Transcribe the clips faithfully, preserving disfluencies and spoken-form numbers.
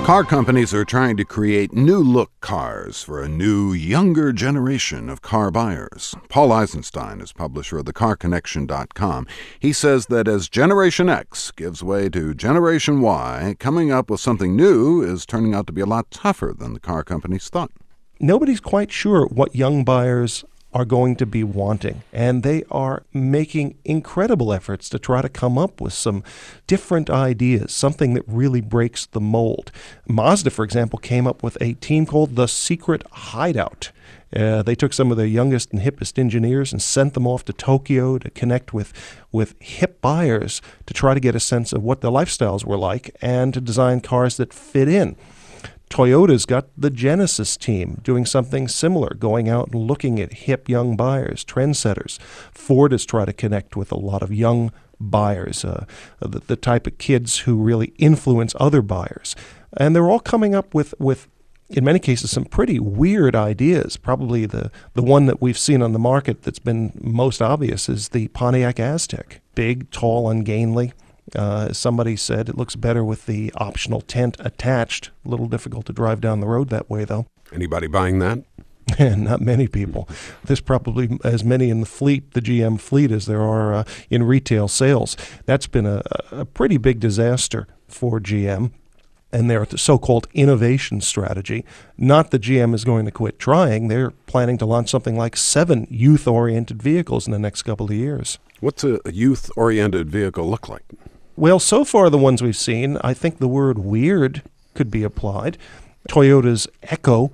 Car companies are trying to create new-look cars for a new, younger generation of car buyers. Paul Eisenstein is publisher of the car connection dot com. He says that as Generation X gives way to Generation Y, coming up with something new is turning out to be a lot tougher than the car companies thought. Nobody's quite sure what young buyers are going to be wanting, and they are making incredible efforts to try to come up with some different ideas, something that really breaks the mold. Mazda, for example, came up with a team called the Secret Hideout. Uh, they took some of their youngest and hippest engineers and sent them off to Tokyo to connect with, with hip buyers to try to get a sense of what their lifestyles were like and to design cars that fit in. Toyota's got the Genesis team doing something similar, going out and looking at hip young buyers, trendsetters. Ford has tried to connect with a lot of young buyers, uh, the, the type of kids who really influence other buyers. And they're all coming up with, with in many cases, some pretty weird ideas. Probably the, the one that we've seen on the market that's been most obvious is the Pontiac Aztek. Big, tall, ungainly. Uh, as somebody said, it looks better with the optional tent attached. A little difficult to drive down the road that way, though. Anybody buying that? Not many people. There's probably as many in the fleet, the G M fleet, as there are uh, in retail sales. That's been a, a pretty big disaster for G M and their so-called innovation strategy. Not that G M is going to quit trying. They're planning to launch something like seven youth-oriented vehicles in the next couple of years. What's a youth-oriented vehicle look like? Well, so far the ones we've seen, I think the word weird could be applied. Toyota's Echo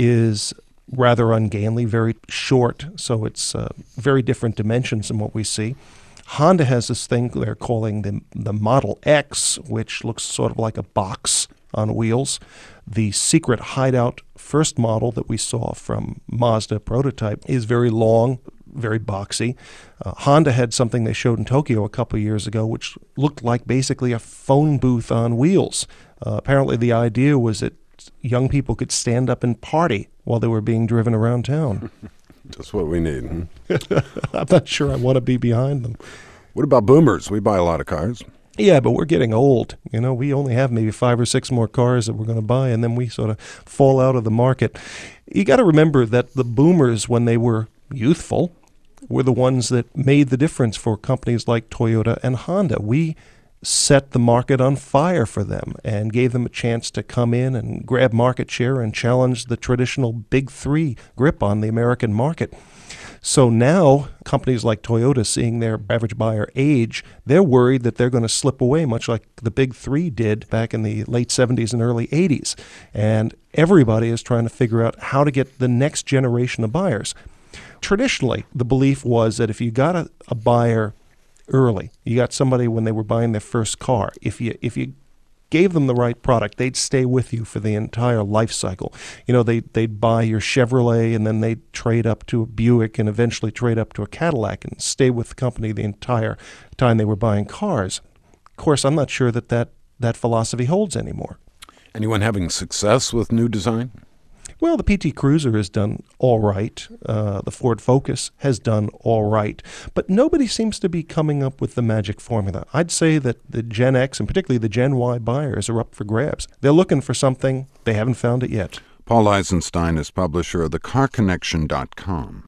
is rather ungainly, very short, so it's uh, very different dimensions than what we see. Honda has this thing they're calling the, the Model X, which looks sort of like a box on wheels. The Secret Hideout first model that we saw from Mazda prototype is very long, very boxy. Uh, Honda had something they showed in Tokyo a couple of years ago, which looked like basically a phone booth on wheels. Uh, apparently the idea was that young people could stand up and party while they were being driven around town. Just what we need. Hmm? I'm not sure I want to be behind them. What about boomers? We buy a lot of cars. Yeah, but we're getting old. You know, we only have maybe five or six more cars that we're going to buy, and then we sort of fall out of the market. You got to remember that the boomers, when they were youthful, were the ones that made the difference for companies like Toyota and Honda. We set the market on fire for them and gave them a chance to come in and grab market share and challenge the traditional big three grip on the American market. So now companies like Toyota, seeing their average buyer age, they're worried that they're going to slip away, much like the big three did back in the late seventies and early eighties. And everybody is trying to figure out how to get the next generation of buyers. Traditionally, the belief was that if you got a, a buyer early, you got somebody when they were buying their first car, if you if you gave them the right product, they'd stay with you for the entire life cycle. You know, they, they'd buy your Chevrolet and then they'd trade up to a Buick and eventually trade up to a Cadillac and stay with the company the entire time they were buying cars. Of course, I'm not sure that that, that philosophy holds anymore. Anyone having success with new design? Well, the P T Cruiser has done all right. Uh, the Ford Focus has done all right. But nobody seems to be coming up with the magic formula. I'd say that the Gen X and particularly the Gen Y buyers are up for grabs. They're looking for something. They haven't found it yet. Paul Eisenstein is publisher of the car connection dot com.